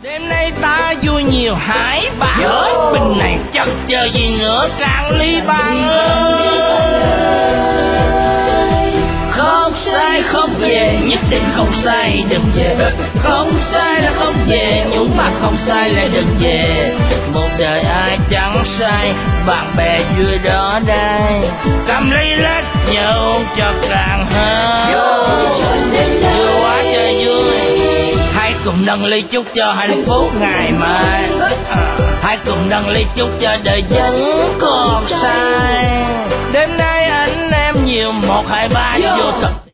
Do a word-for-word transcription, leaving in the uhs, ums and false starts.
Đêm nay ta vui nhiều hải bà ơi, bình này chắc chờ gì nữa Cạn ly bạn ơi. Không sai không về, nhất định không sai đừng về. Không sai là không về, nhưng mà không sai lại đừng về. Một đời ai chẳng sai, bạn bè vui đó đây. Cầm ly lết nhau cho càng hơn, vui quá trời vui. Hãy cùng nâng ly chúc cho hạnh phúc ngày mai. à, Hãy cùng nâng ly chúc cho đời vẫn còn sai. Đêm nay anh em nhiều một hai ba vô thật.